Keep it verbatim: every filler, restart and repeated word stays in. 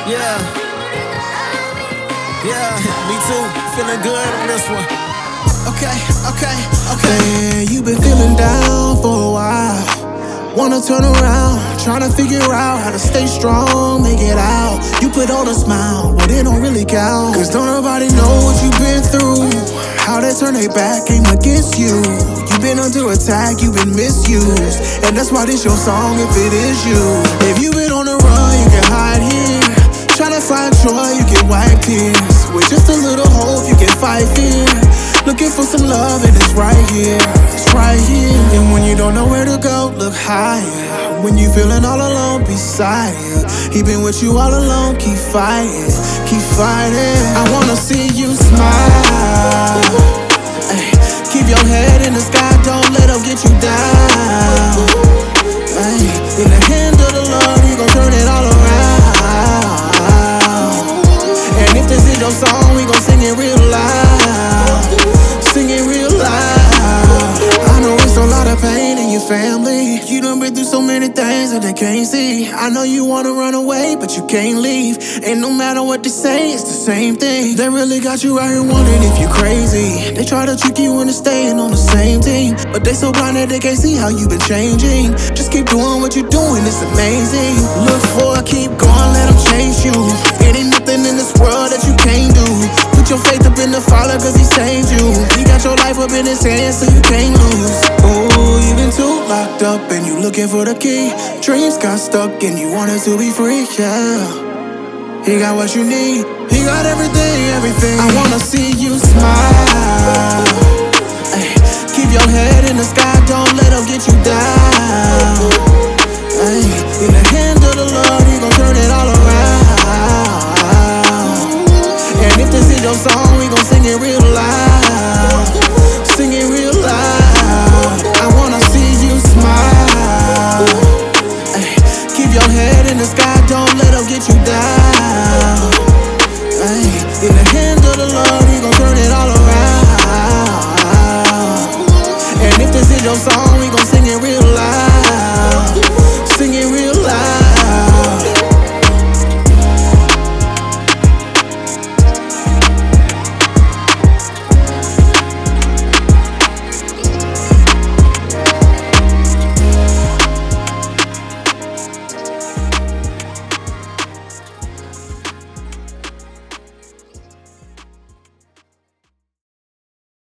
Yeah, yeah, me too. Feeling good on this one. Okay, okay, okay. Man, you been feeling down for a while. Wanna turn around, tryna figure out how to stay strong, make it out. You put on a smile, but it don't really count. Cause don't nobody know what you been through. How they turn their back came against you. You been under attack, you been misused. And that's why this your song if it is you. If you been on the run, you can hide here. Tryna find joy, you can wipe tears. With just a little hope, you can fight fear. Looking for some love and it's right here, it's right here. And when you don't know where to go, look higher. When you feeling all alone, beside you. He been with you all alone, keep fighting, keep fighting. I wanna see you smile. Ay, keep your head in the sky, don't let them get you down. Ay, in the hand of the Lord, He gon' turn it all around. And if this is your song, we gon' sing it real loud. Sing it real loud. I know it's a lot of pain in your family. You done been through so many things that they can't see. I know you wanna run away, but you can't leave. And no matter what they say, it's the same thing. They really got you out here wondering if you're crazy. They try to trick you into staying on the same team, but they so blind that they can't see how you been changing. Just keep doing what you're doing, it's amazing. Look for it, keep going, let them chase you. It ain't nothing in this world that you can't do. Put your faith up in the Father, cause He saved you. He got your life up in His hands, so you can't lose. Oh, you been too locked up and you looking for the key. Dreams got stuck and you wanted to be free, yeah. He got what you need, He got everything, everything. I wanna see you smile. Ay, keep your head in the sky, don't let them get you down. Ay, in the hand of the Lord, He gon' turn it all around. And if this is your song, we gon' sing it real loud. Sing it real loud. I wanna see you smile. Ay, keep your head in the sky, don't let them get you down. Ay, in the hand of the Lord, He gon' turn it all around. And if this is your song, we gon' sing it real loud.